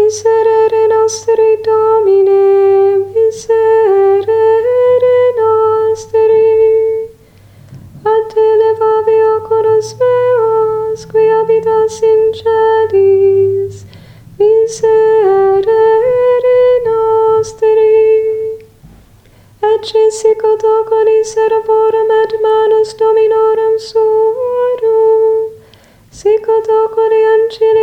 Miserere nostri, Domine, miserere nostri. A te levavi oculos meos, qui habitas in celis, miserere nostri. Ecce sic ut oculi servorum et manus Dominorum suorum, sic ut oculi ancilla